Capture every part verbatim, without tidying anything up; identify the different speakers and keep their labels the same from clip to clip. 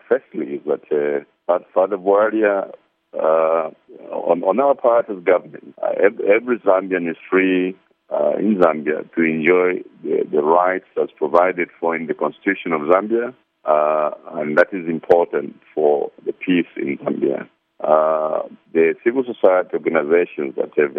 Speaker 1: firstly, is that uh, Father Bwalia, uh, on, on our part as government, uh, every, every Zambian is free uh, in Zambia to enjoy the, the rights that's provided for in the Constitution of Zambia, uh, and that is important for the peace in Zambia. Uh, the civil society organizations that have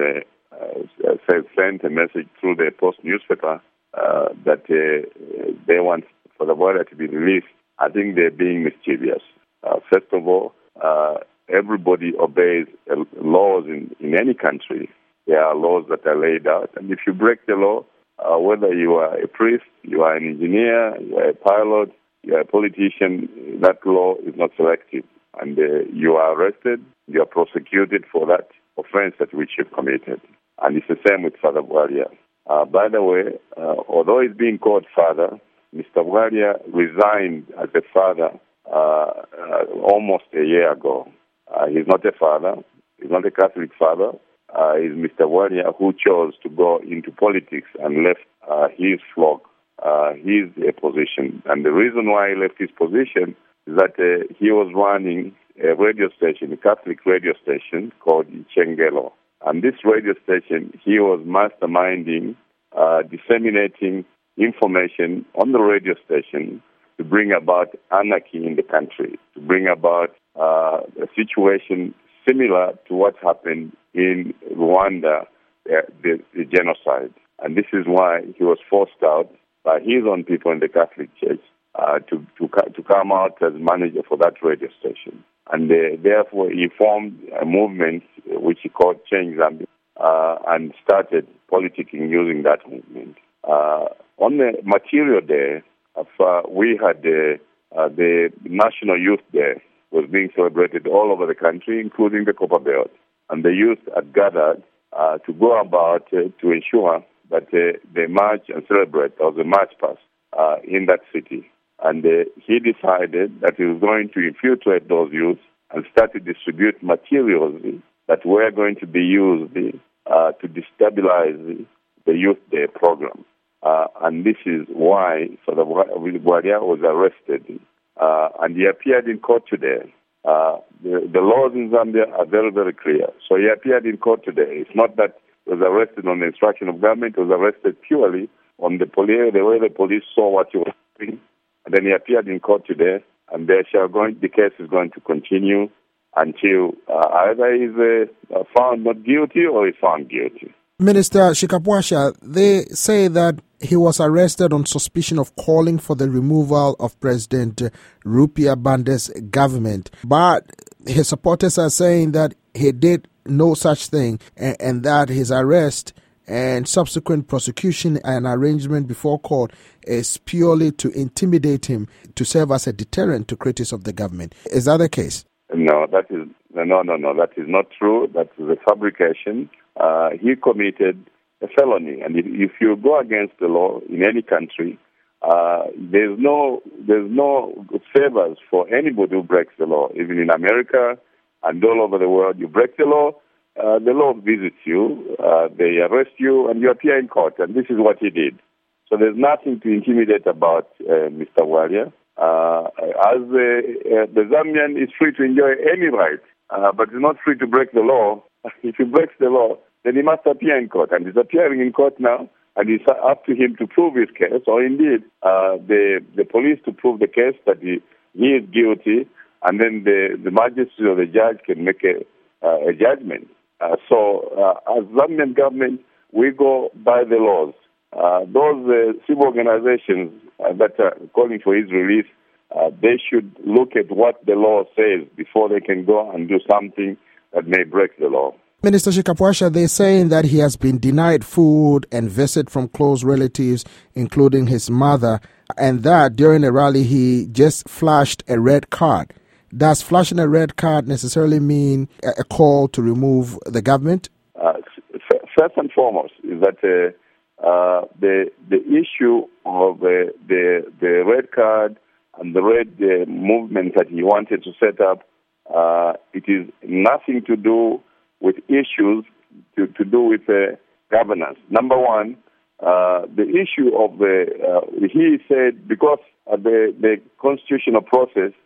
Speaker 1: uh, uh, sent a message through the Post newspaper uh, that uh, they want for the Bwalia to be released, I think they're being mischievous. Uh, first of all, uh, everybody obeys uh, laws in, in any country. There are laws that are laid out, and if you break the law, uh, whether you are a priest, you are an engineer, you are a pilot, you are a politician, that law is not selective. And uh, you are arrested, you are prosecuted for that offense at which you've committed. And it's the same with Father Bwalia. Uh, by the way, uh, although he's being called father, Mister Bwalia resigned as a father uh, uh, almost a year ago. Uh, he's not a father. He's not a Catholic father. Uh, he's Mister Bwalia who chose to go into politics and left uh, his flock, uh, his uh, position. And the reason why he left his position is that uh, he was running a radio station, a Catholic radio station called Chengelo. And this radio station, he was masterminding, uh, disseminating information on the radio station to bring about anarchy in the country, to bring about uh, a situation similar to what happened in Rwanda, uh, the, the genocide. And this is why he was forced out by his own people in the Catholic Church uh, to, to, to come out as manager for that radio station. And uh, therefore he formed a movement which he called Change Zambia uh, and started politicking using that movement. Uh, on the material day, uh, we had uh, uh, the National Youth Day was being celebrated all over the country, including the Copper Belt. And the youth had gathered uh, to go about uh, to ensure that uh, they march and celebrate. There was a march past uh, in that city. And uh, he decided that he was going to infiltrate those youths and start to distribute materials that were going to be used uh, to destabilize the Youth Day program. Uh, and this is why Father Bwalia was arrested. Uh, and he appeared in court today. Uh, the, the laws in Zambia are very, very clear. So he appeared in court today. It's not that he was arrested on the instruction of government. He was arrested purely on the, poli- the way the police saw what he was doing. And then he appeared in court today, and they shall going, the case is going to continue until uh, either he's uh, found not guilty or he's found guilty.
Speaker 2: Minister Shikapwasha, they say that he was arrested on suspicion of calling for the removal of President Rupia Bande's government. But his supporters are saying that he did no such thing and, and that his arrest and subsequent prosecution and arrangement before court is purely to intimidate him, to serve as a deterrent to critics of the government. Is that the case?
Speaker 1: No, that is no, no, no. That is not true. That is a fabrication. Uh, he committed a felony, and if, if you go against the law in any country, uh, there's no there's no favors for anybody who breaks the law. Even in America and all over the world, you break the law, uh, the law visits you, uh, they arrest you, and you appear in court. And this is what he did. So there's nothing to intimidate about uh, Mister Bwalia. Uh, as uh, uh, the Zambian is free to enjoy any right, uh, but is not free to break the law. If he breaks the law, then he must appear in court. And he's appearing in court now, and it's up to him to prove his case, or indeed uh, the the police to prove the case that he, he is guilty, and then the, the magistrate or the judge can make a, uh, a judgment. Uh, so uh, as Zambian government, we go by the laws. Uh, those uh, civil organizations uh, that are calling for his release, uh, they should look at what the law says before they can go and do something that may break the law.
Speaker 2: Minister Shikapwasha, they're saying that he has been denied food and visit from close relatives, including his mother, and that during a rally he just flashed a red card. Does flashing a red card necessarily mean a call to remove the government?
Speaker 1: Uh, first and foremost is that uh, uh, the the issue of uh, the the red card and the red uh, movement that he wanted to set up, uh, it is nothing to do with issues to, to do with uh, governance. Number one, uh, the issue of the, uh, he said because uh, the, the constitutional process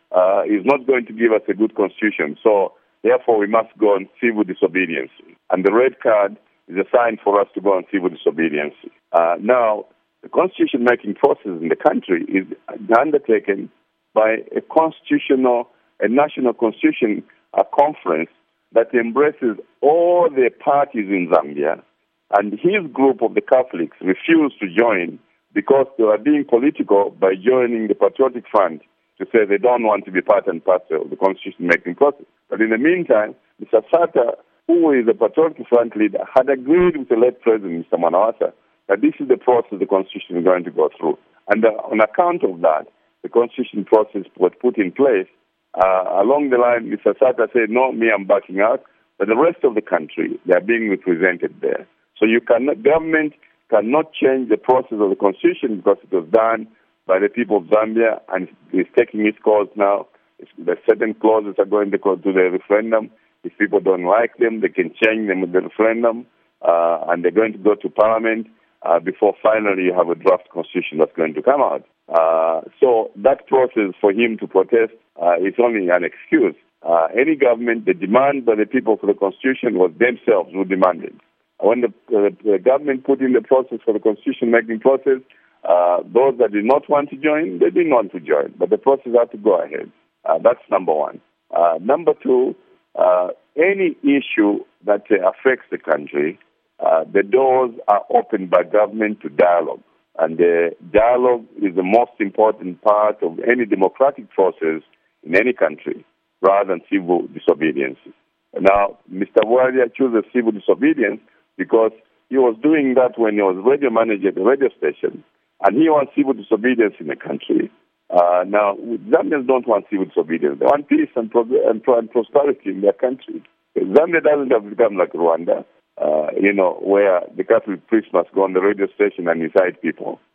Speaker 1: uh, is not going to give us a good constitution. So, therefore, we must go on civil disobedience. And the red card is a sign for us to go on civil disobedience. Uh, now, the constitution-making process in the country is undertaken by a constitutional, a national constitution a conference that embraces all the parties in Zambia, and his group of the Catholics refused to join because they were being political by joining the Patriotic Front to say they don't want to be part and parcel of the constitution-making process. But in the meantime, Mister Sata, who is the Patriotic Front leader, had agreed with the late President, Mister Manawasa, that this is the process the constitution is going to go through. And uh, on account of that, the constitution process was put in place. Uh, along the line, Mister Sata said, no, me, I'm backing out. But the rest of the country, they are being represented there. So you cannot, government cannot change the process of the constitution because it was done by the people of Zambia and it's taking its course now. It's, the certain clauses are going to go to the referendum. If people don't like them, they can change them with the referendum, uh, and they're going to go to parliament uh, before finally you have a draft constitution that's going to come out. Uh, so that process for him to protest uh, is only an excuse. Uh, any government, the demand by the people for the constitution was themselves who demanded. When the, uh, the government put in the process for the constitution-making process, uh, those that did not want to join, they didn't want to join, but the process had to go ahead. Uh, that's number one. Uh, number two, uh, any issue that uh, affects the country, uh, the doors are opened by government to dialogue. And uh, dialogue is the most important part of any democratic process in any country, rather than civil disobedience. Now, Mister Waria chose civil disobedience because he was doing that when he was radio manager at the radio station, and he wants civil disobedience in the country. Uh, now, Zambians don't want civil disobedience. They want peace and, pro- and, pro- and prosperity in their country. Zambia doesn't have to become like Rwanda, uh, you know, where the Catholic priest must go on the radio station and incite people.